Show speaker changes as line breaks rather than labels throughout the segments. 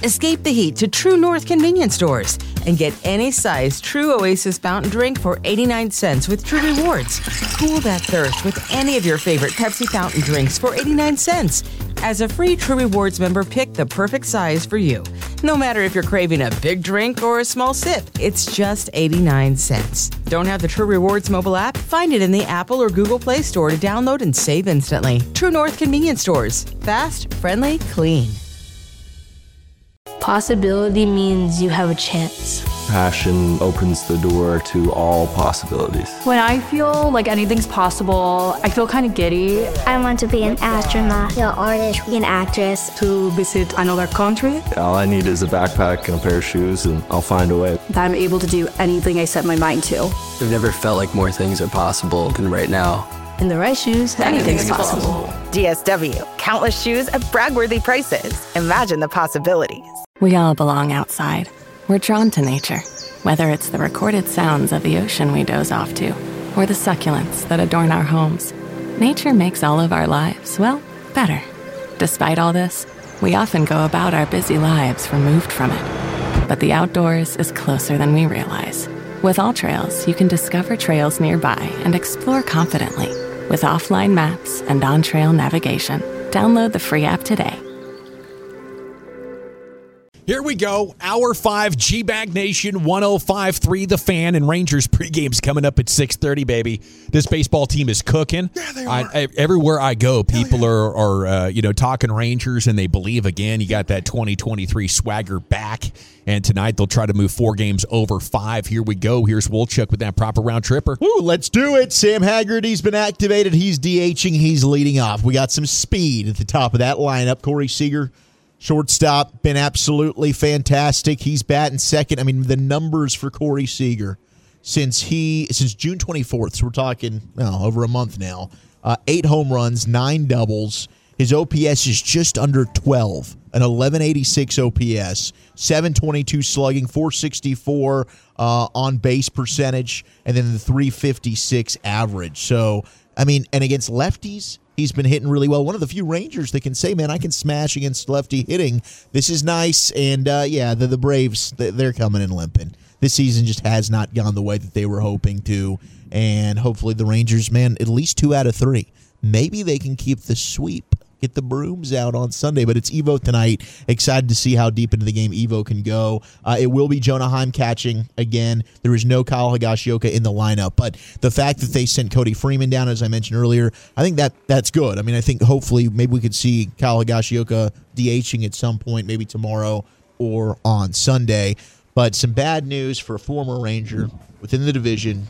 Escape the heat to True North convenience stores and get any size True Oasis fountain drink for 89 cents with True Rewards. Cool that thirst with any of your favorite Pepsi fountain drinks for 89 cents. As a free True Rewards member, pick the perfect size for you. No matter if you're craving a big drink or a small sip, it's just 89 cents. Don't have the True Rewards mobile app? Find it in the Apple or Google Play Store to download and save instantly. True North convenience stores. Fast, friendly, clean.
Possibility means you have a chance.
Passion opens the door to all possibilities.
When I feel like anything's possible, I feel kind of giddy.
I want to be an astronaut, an artist, an actress.
To visit another country.
All I need is a backpack and a pair of shoes, and I'll find a way.
That I'm able to do anything I set my mind to.
I've never felt like more things are possible than right now.
In the right shoes, anything's possible.
DSW, countless shoes at brag-worthy prices. Imagine the possibilities.
We all belong outside. We're drawn to nature, whether it's the recorded sounds of the ocean we doze off to, or the succulents that adorn our homes. Nature makes all of our lives, well, better. Despite all this, we often go about our busy lives removed from it. But the outdoors is closer than we realize. With AllTrails, you can discover trails nearby and explore confidently. With offline maps and on-trail navigation, download the free app today.
Here we go. Hour 5, G-Bag Nation, 105.3 The Fan, and Rangers pregame's coming up at 6:30, baby. This baseball team is cooking.
Yeah, they are.
Everywhere I go, people are talking Rangers, and they believe again. You got that 2023 swagger back, and tonight they'll try to move 4 games over 5. Here we go. Here's Wolchuk with that proper round tripper.
Ooh, let's do it. Sam Haggerty's been activated. He's DHing. He's leading off. We got some speed at the top of that lineup. Corey Seager, shortstop, been absolutely fantastic. He's batting second. I mean, the numbers for Corey Seager since June 24th, so we're talking over a month now. 8 home runs, 9 doubles. His OPS is just under 12, an 1186 OPS, 722 slugging, 464 on base percentage, and then the 356 average. So, I mean, and against lefties, he's been hitting really well. One of the few Rangers that can say, man, I can smash against lefty hitting. This is nice. And, the Braves, they're coming in limping. This season just has not gone the way that they were hoping to. And hopefully the Rangers, man, at least 2 out of 3. Maybe they can keep the sweep, get the brooms out on Sunday. But it's Evo tonight. Excited to see how deep into the game Evo can go. It will be Jonah Heim catching again. There is no Kyle Higashioka in the lineup. But the fact that they sent Cody Freeman down, as I mentioned earlier, I think that's good. I mean, I think hopefully maybe we could see Kyle Higashioka DHing at some point, maybe tomorrow or on Sunday. But some bad news for a former Ranger within the division.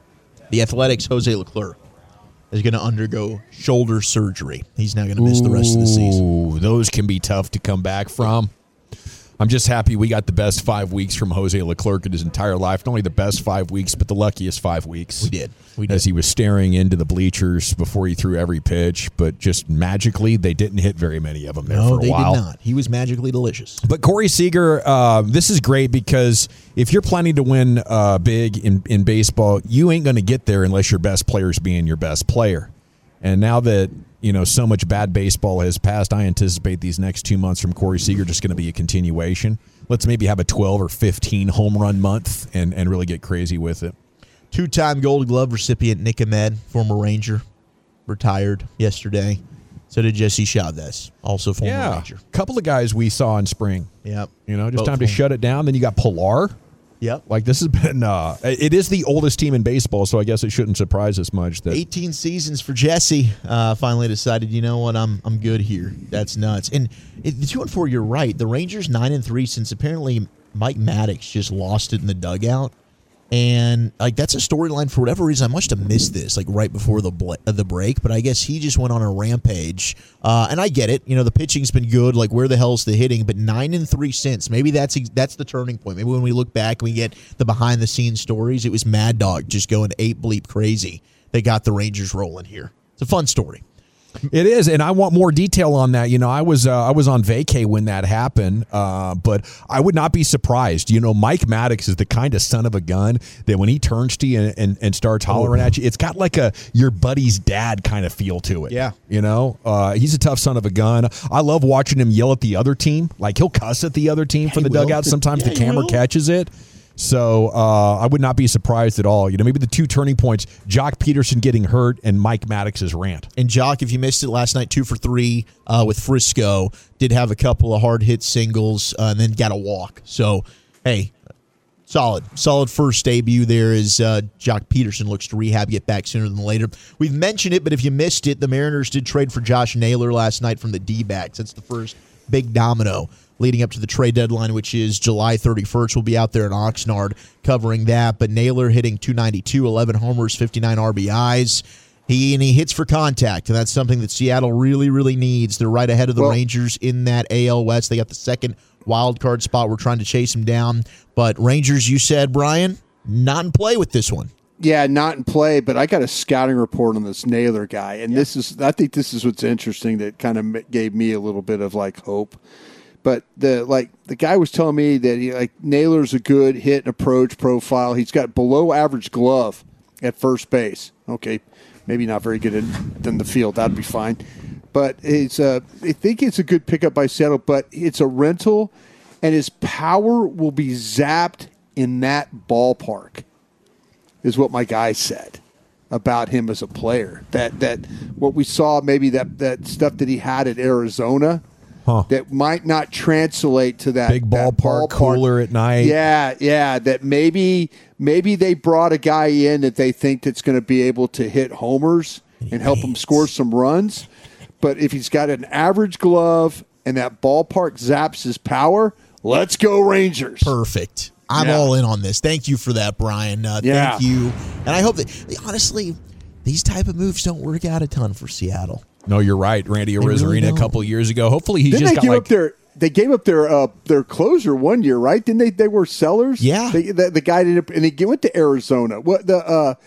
The Athletics' Jose Leclerc is going to undergo shoulder surgery. He's now going to miss the rest of the season.
Ooh, those can be tough to come back from. I'm just happy we got the best 5 weeks from Jose Leclerc in his entire life. Not only the best 5 weeks, but the luckiest 5 weeks.
We did.
As he was staring into the bleachers before he threw every pitch, but just magically, they didn't hit very many of them there for a while.
No, they did not. He was magically delicious.
But Corey Seager, this is great because if you're planning to win big in baseball, you ain't going to get there unless your best player's being your best player. And now that so much bad baseball has passed, I anticipate these next 2 months from Corey Seager just going to be a continuation. Let's maybe have a 12 or 15 home run month and really get crazy with it.
2-time Gold Glove recipient Nick Ahmed, former Ranger, retired yesterday. So did Jesse Chavez, also former Ranger.
A couple of guys we saw in spring.
Yep.
Just time to shut it down. Then you got Pilar.
Yep.
Like this has been, it is the oldest team in baseball, so I guess it shouldn't surprise us much. That
18 seasons for Jesse. Finally decided, you know what, I'm good here. That's nuts. And the 2-4, you're right. The Rangers 9-3 since apparently Mike Maddox just lost it in the dugout. And that's a storyline for whatever reason. I must have missed this right before the break, but I guess he just went on a rampage. And I get it. The pitching's been good. Where the hell's the hitting? But 9-3 since. Maybe that's the turning point. Maybe when we look back and we get the behind the scenes stories, it was Mad Dog just going 8 bleep crazy. They got the Rangers rolling here. It's a fun story.
It is, and I want more detail on that. I was on vacay when that happened, but I would not be surprised. Mike Maddox is the kind of son of a gun that when he turns to you and starts hollering at you, it's got like your buddy's dad kind of feel to it.
Yeah.
He's a tough son of a gun. I love watching him yell at the other team. Like he'll cuss at the other team from the dugout. Sometimes the camera catches it. So I would not be surprised at all. Maybe the two turning points, Jock Peterson getting hurt and Mike Maddox's rant.
And Jock, if you missed it last night, 2 for 3 with Frisco, did have a couple of hard hit singles and then got a walk. So, hey, solid first debut there as Jock Peterson looks to rehab, get back sooner than later. We've mentioned it, but if you missed it, the Mariners did trade for Josh Naylor last night from the D-backs. That's the first big domino leading up to the trade deadline, which is July 31st. We'll be out there in Oxnard covering that. But Naylor hitting .292, 11 homers, 59 RBIs. He hits for contact, and that's something that Seattle really, really needs. They're right ahead of the Rangers in that AL West. They got the second wild card spot. We're trying to chase him down. But Rangers, you said, Brian, not in play with this one.
Yeah, not in play, but I got a scouting report on this Naylor guy, and I think this is what's interesting that kind of gave me a little bit of hope. But the guy was telling me that Naylor's a good hit and approach profile. He's got below average glove at first base. Okay, maybe not very good in the field. That'd be fine. But I think it's a good pickup by Seattle. But it's a rental, and his power will be zapped in that ballpark. Is what my guy said about him as a player. That what we saw, maybe that stuff that he had at Arizona. That might not translate to that
big ballpark, cooler at night.
Yeah. That maybe they brought a guy in that they think that's going to be able to hit homers and help him score some runs. But if he's got an average glove and that ballpark zaps his power, let's go Rangers.
Perfect. I'm all in on this. Thank you for that, Brian. Thank you. And I hope that, honestly, these type of moves don't work out a ton for Seattle.
No, you're right. Randy Arozarena a couple years ago. Hopefully he's
Didn't
just
they
got
they gave up their closer one year, right? Didn't they? They were sellers.
Yeah.
The guy ended up, and he went to Arizona. What who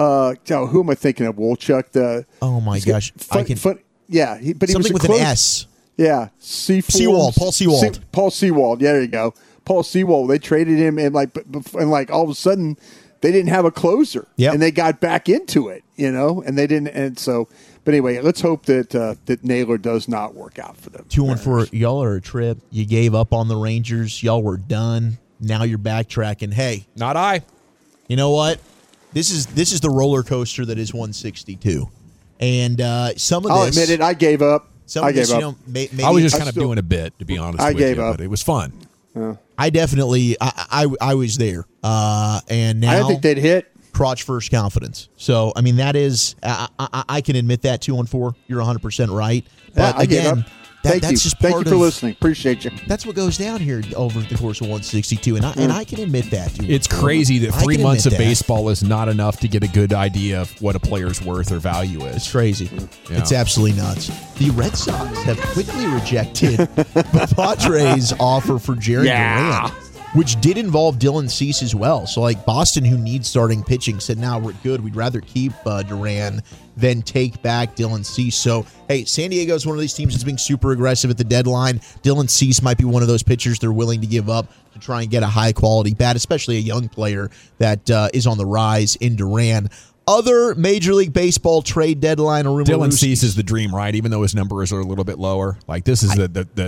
am I thinking of? Wolchuk.
Oh my gosh!
But he
something
was
with an S.
Yeah,
Seawald. Paul Seawald.
Paul Seawald. Yeah, there you go. Paul Seawald. They traded him, and all of a sudden they didn't have a closer.
Yep.
And they got back into it, and they didn't. And so, but anyway, let's hope that Naylor does not work out for them.
2-1-4. Y'all are a trip. You gave up on the Rangers. Y'all were done. Now you're backtracking. Hey,
not I.
You know what? This is the roller coaster that is 162. And some of
I'll
this,
admit it. I gave up.
I gave up. Maybe
I was just kind of doing a bit, to be honest.
I
with
gave
you,
up.
But it was fun.
I definitely, I was there, and now
I don't think they'd hit.
Crotch first confidence. So I mean, that is, I can admit that 2-1-4. You're 100% right. But
I gave up.
That's
Thank you.
just
Thank
part
you for
of,
listening. Appreciate you.
That's what goes down here over the course of 162, and I can admit that.
It's crazy that 3 months of baseball is not enough to get a good idea of what a player's worth or value is.
It's crazy.
Yeah.
It's absolutely nuts. The Red Sox have quickly rejected the Padres' offer for Jerry Duran, which did involve Dylan Cease as well. So, Boston, who needs starting pitching, said, "No, we're good. We'd rather keep Duran than take back Dylan Cease." So, hey, San Diego is one of these teams that's being super aggressive at the deadline. Dylan Cease might be one of those pitchers they're willing to give up to try and get a high-quality bat, especially a young player that is on the rise in Duran. Other Major League Baseball trade deadline.
Dylan Cease is the dream, right? Even though his numbers are a little bit lower. This is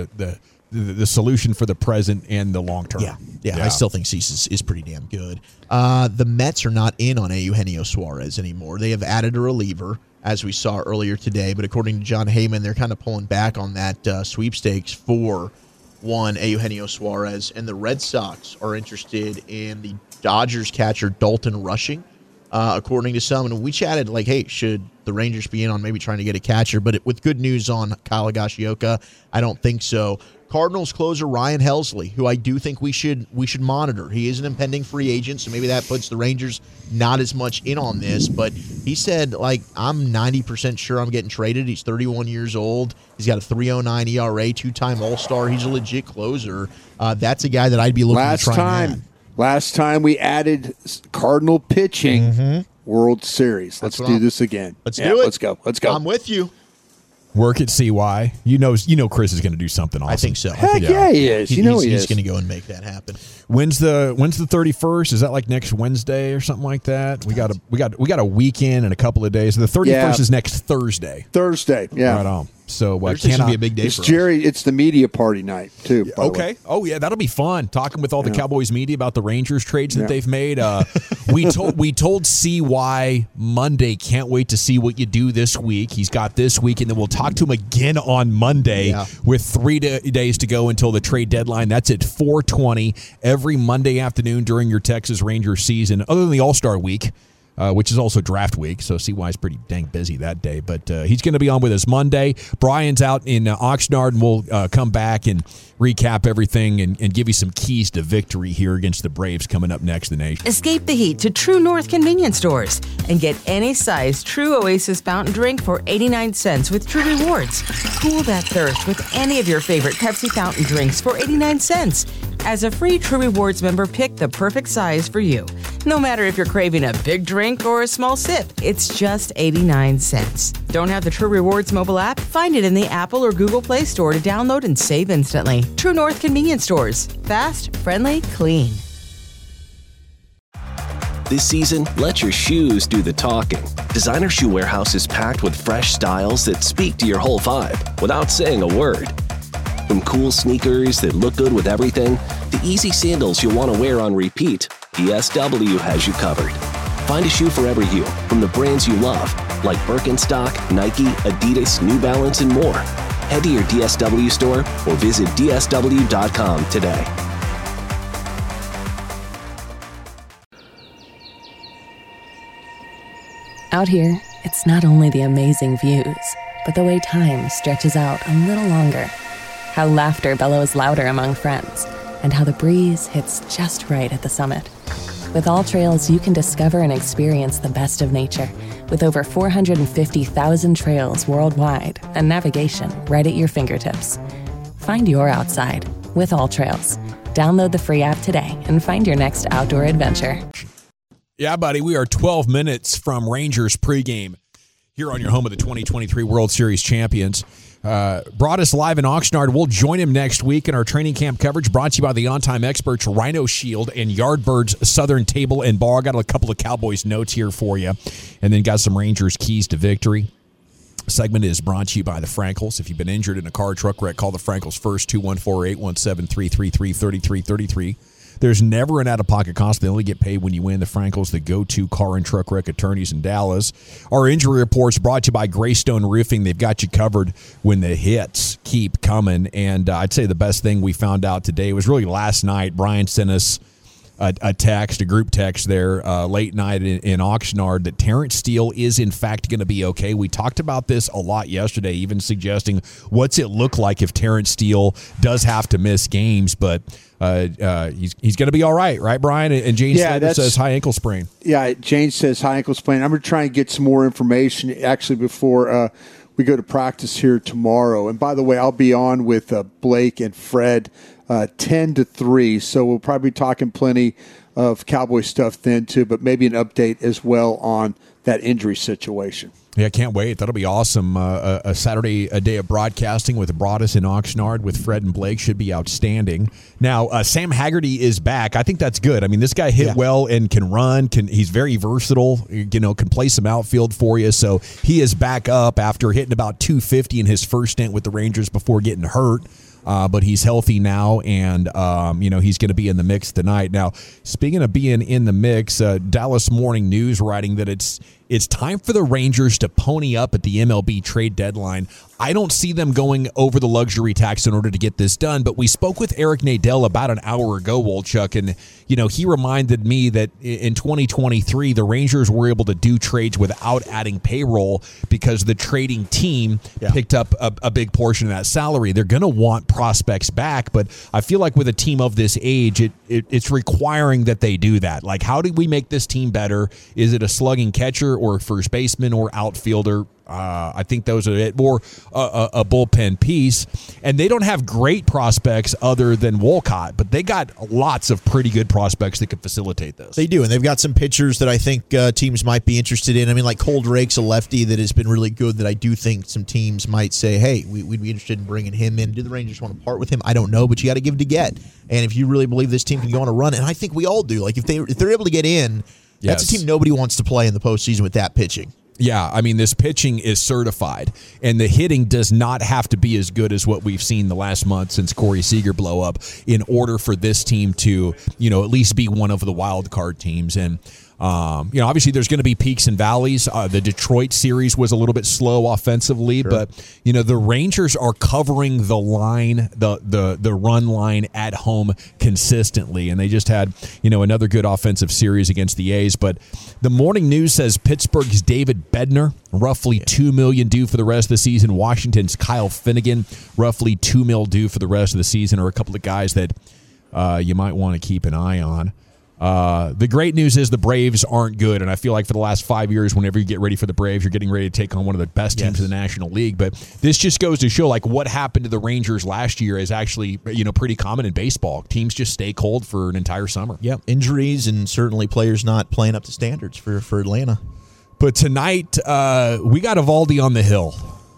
the solution for the present and the long term.
Yeah. I still think Cease is pretty damn good. The Mets are not in on Eugenio Suarez anymore. They have added a reliever, as we saw earlier today, but according to John Heyman, they're kind of pulling back on that sweepstakes for Eugenio Suarez, and the Red Sox are interested in the Dodgers catcher Dalton Rushing, according to some. And we chatted hey, should the Rangers be in on maybe trying to get a catcher? But with good news on Kyle Higashioka, I don't think so. Cardinals closer Ryan Helsley, who I do think we should monitor. He is an impending free agent, so maybe that puts the Rangers not as much in on this. But he said, I'm 90% sure I'm getting traded. He's 31 years old. He's got a 3.09 ERA, two-time All-Star. He's a legit closer. That's a guy that I'd be looking to try and add.
Last time we added Cardinal pitching, World Series. Let's do this again.
Let's do it.
Let's go.
I'm with you.
Work at CY. You know Chris is going to do something awesome.
I think so.
Heck yeah, he is.
He's
is.
going to go and make that happen.
When's the 31st? Is that like next Wednesday or something like that? We got a weekend and a couple of days. The 31st is next Thursday.
Thursday, yeah.
Right on. So
Thursday should be a big day for us.
Jerry, it's the media party night too.
Okay. Oh yeah, that'll be fun. Talking with all the Cowboys media about the Rangers trades that they've made. We told CY Monday. Can't wait to see what you do this week. He's got this week, and then we'll talk to him again on Monday with 3 days to go until the trade deadline. That's at 4:20 every Monday afternoon during your Texas Rangers season, other than the All-Star week. Which is also draft week, so CY's pretty dang busy that day. But he's going to be on with us Monday. Brian's out in Oxnard, and we'll come back and recap everything and give you some keys to victory here against the Braves coming up next in the nation.
Escape the heat to True North convenience stores and get any size True Oasis fountain drink for 89 cents with True Rewards. Cool that thirst with any of your favorite Pepsi fountain drinks for 89 cents. As a free True Rewards member, pick the perfect size for you. No matter if you're craving a big drink or a small sip, it's just 89 cents. Don't have the True Rewards mobile app? Find it in the Apple or Google Play Store to download and save instantly. True North convenience stores. Fast, friendly, clean.
This season, let your shoes do the talking. Designer Shoe Warehouse is packed with fresh styles that speak to your whole vibe without saying a word. From cool sneakers that look good with everything, to easy sandals you'll want to wear on repeat, DSW has you covered. Find a shoe for every you, from the brands you love, like Birkenstock, Nike, Adidas, New Balance, and more. Head to your DSW store or visit DSW.com today.
Out here, it's not only the amazing views, but the way time stretches out a little longer. How laughter bellows louder among friends, and how the breeze hits just right at the summit. With All Trails, you can discover and experience the best of nature, with over 450,000 trails worldwide and navigation right at your fingertips. Find your outside with All Trails. Download the free app today and find your next outdoor adventure.
Yeah, buddy, we are 12 minutes from Rangers pregame here on your home of the 2023 World Series champions. Brought us live in Oxnard. We'll join him next week in our training camp coverage, brought to you by the on-time experts Rhino Shield and Yardbirds Southern Table and Bar. I got a couple of Cowboys notes here for you, and then got some Rangers keys to victory. Segment is brought to you by the Frankels. If you've been injured in a car or truck wreck, call the Frankels first, 214-817-333-3333. There's never an out-of-pocket cost. They only get paid when you win. The Frankels, the go-to car and truck wreck attorneys in Dallas. Our injury reports brought to you by Greystone Roofing. They've got you covered when the hits keep coming. And I'd say the best thing we found out today was really last night. Brian sent us a group text there late night in Oxnard that Terrence Steele is in fact going to be okay. We talked about this a lot yesterday, even suggesting what's it look like if Terrence Steele does have to miss games, but he's going to be all right, Brian? And Jane Slater says high ankle sprain.
Yeah, Jane says high ankle sprain. I'm going to try and get some more information actually before we go to practice here tomorrow. And by the way, I'll be on with Blake and Fred 10 to 3, so we'll probably be talking plenty of Cowboy stuff then too, but maybe an update as well on that injury situation.
Yeah, can't wait. That'll be awesome. A Saturday, a day of broadcasting with Broadus in Oxnard with Fred and Blake should be outstanding. Now, Sam Haggerty is back. I think that's good. I mean, this guy hit well and can run. He's very versatile. Can play some outfield for you. So he is back up after hitting about 250 in his first stint with the Rangers before getting hurt. But he's healthy now, and he's going to be in the mix tonight. Now, speaking of being in the mix, Dallas Morning News writing that it's time for the Rangers to pony up at the MLB trade deadline. I don't see them going over the luxury tax in order to get this done, but we spoke with Eric Nadel about an hour ago, Wolchuk, and he reminded me that in 2023, the Rangers were able to do trades without adding payroll because the trading team picked up a big portion of that salary. They're going to want prospects back, but I feel like with a team of this age, it's requiring that they do that. Like, how do we make this team better? Is it a slugging catcher, or first baseman or outfielder. I think those are it. Or a bullpen piece. And they don't have great prospects other than Wolcott, but they got lots of pretty good prospects that could facilitate this.
They do, and they've got some pitchers that I think teams might be interested in. I mean, like Cole Drake's a lefty that has been really good that I do think some teams might say, hey, we'd be interested in bringing him in. Do the Rangers want to part with him? I don't know, but you got to give to get. And if you really believe this team can go on a run, and I think we all do, like if they're able to get in, that's a team nobody wants to play in the postseason with that pitching.
Yeah, I mean, this pitching is certified, and the hitting does not have to be as good as what we've seen the last month since Corey Seager blow up in order for this team to, at least be one of the wild card teams. And, obviously there's going to be peaks and valleys. The Detroit series was a little bit slow offensively, but, the Rangers are covering the line, the run line at home consistently, and they just had, another good offensive series against the A's. But the morning news says Pittsburgh's David Bednar, roughly $2 million due for the rest of the season. Washington's Kyle Finnegan, roughly $2 million due for the rest of the season, are a couple of guys that you might want to keep an eye on. The great news is the Braves aren't good, and I feel like for the last 5 years, whenever you get ready for the Braves, you're getting ready to take on one of the best teams in the National League. But this just goes to show, like, what happened to the Rangers last year is actually, pretty common in baseball. Teams just stay cold for an entire summer.
Yeah, injuries and certainly players not playing up to standards for Atlanta.
But tonight, we got Eovaldi on the hill.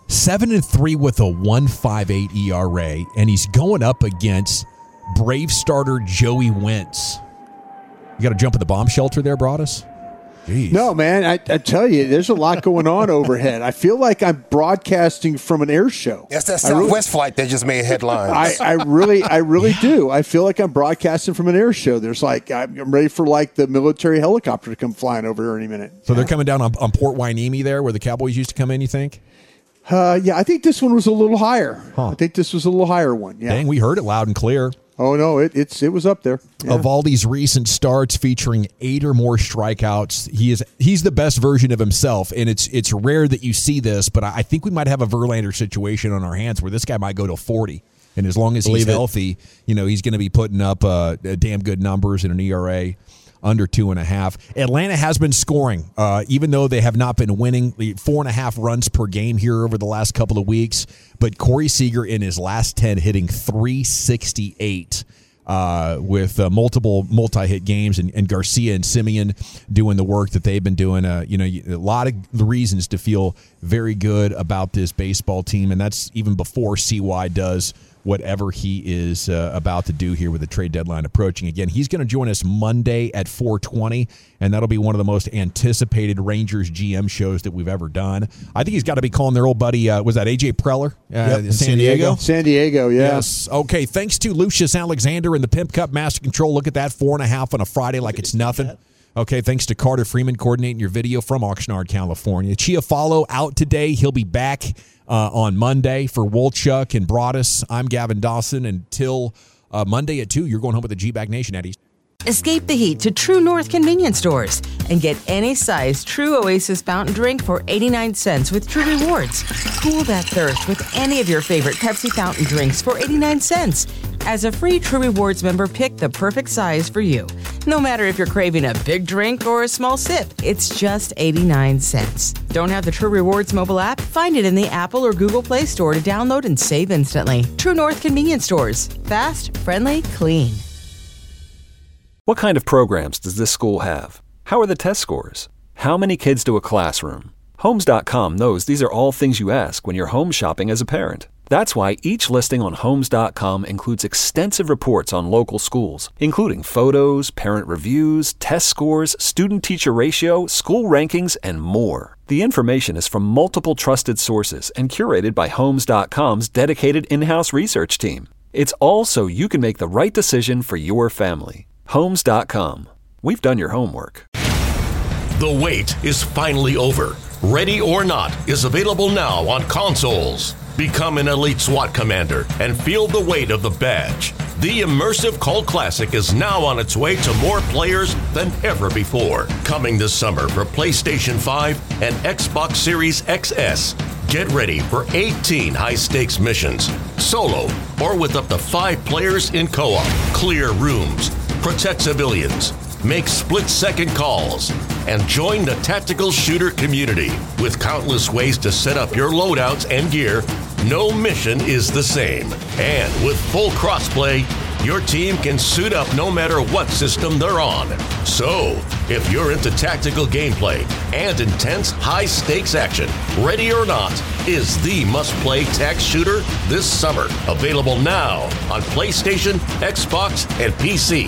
7-3 with a 1.58 ERA, and he's going up against Brave starter Joey Wentz. You got to jump in the bomb shelter there, Broadus? Jeez.
No, man, I tell you, there's a lot going on overhead. I feel like I'm broadcasting from an air show.
That's that Southwest flight that just made headlines.
I really do. I feel like I'm broadcasting from an air show. There's I'm ready for the military helicopter to come flying over here any minute.
So they're coming down on Port Hueneme there, where the Cowboys used to come in, you think?
Yeah, I think this one was a little higher. Huh. I think this was a little higher one. Yeah.
Dang, we heard it loud and clear.
Oh, no, it was up there. Yeah.
Eovaldi's recent starts featuring 8 or more strikeouts. He's the best version of himself, and it's rare that you see this, but I think we might have a Verlander situation on our hands where this guy might go to 40. And as long as he's healthy, he's going to be putting up damn good numbers in an ERA under 2.5. Atlanta has been scoring, even though they have not been winning. 4.5 runs per game here over the last couple of weeks. But Corey Seager in his last 10 hitting .368 with multiple multi-hit games, and Garcia and Simeon doing the work that they've been doing. A lot of the reasons to feel very good about this baseball team, and that's even before CY does whatever he is about to do here with the trade deadline approaching. Again, he's going to join us Monday at 4:20, and that'll be one of the most anticipated Rangers GM shows that we've ever done. I think he's got to be calling their old buddy, was that AJ Preller?
Yep,
San Diego?
San Diego, yeah.
Yes. Okay, thanks to Lucius Alexander and the Pimp Cup Master Control. Look at that, 4.5 on a Friday like it's nothing. Okay, thanks to Carter Freeman coordinating your video from Oxnard, California. Chiafalo out today. He'll be back on Monday. For Wolchuk and Broadus, I'm Gavin Dawson. Until Monday at 2, you're going home with the G-Bag Nation, Eddie.
Escape the heat to True North convenience stores and get any size True Oasis fountain drink for 89 cents with True Rewards. Cool that thirst with any of your favorite Pepsi fountain drinks for 89 cents. As a free True Rewards member, pick the perfect size for you. No matter if you're craving a big drink or a small sip, it's just 89 cents. Don't have the True Rewards mobile app? Find it in the Apple or Google Play Store to download and save instantly. True North convenience stores. Fast, friendly, clean.
What kind of programs does this school have? How are the test scores? How many kids do a classroom? Homes.com knows these are all things you ask when you're home shopping as a parent. That's why each listing on Homes.com includes extensive reports on local schools, including photos, parent reviews, test scores, student-teacher ratio, school rankings, and more. The information is from multiple trusted sources and curated by Homes.com's dedicated in-house research team. It's all so you can make the right decision for your family. Homes.com. We've done your homework.
The wait is finally over. Ready or Not is available now on consoles. Become an elite SWAT commander and feel the weight of the badge. The immersive Cult Classic is now on its way to more players than ever before. Coming this summer for PlayStation 5 and Xbox Series XS. Get ready for 18 high-stakes missions, solo or with up to 5 players in co-op. Clear rooms, protect civilians, make split-second calls, and join the tactical shooter community. With countless ways to set up your loadouts and gear, no mission is the same. And with full crossplay, your team can suit up no matter what system they're on. So, if you're into tactical gameplay and intense high-stakes action, Ready or Not is the must-play tac shooter this summer. Available now on PlayStation, Xbox, and PC.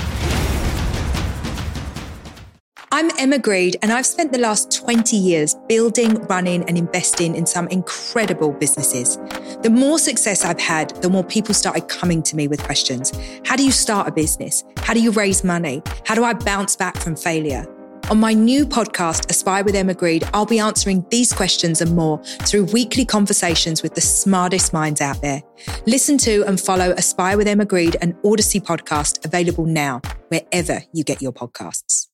I'm Emma Greed, and I've spent the last 20 years building, running, and investing in some incredible businesses. The more success I've had, the more people started coming to me with questions. How do you start a business? How do you raise money? How do I bounce back from failure? On my new podcast, Aspire with Emma Greed, I'll be answering these questions and more through weekly conversations with the smartest minds out there. Listen to and follow Aspire with Emma Greed, an Odyssey podcast, available now, wherever you get your podcasts.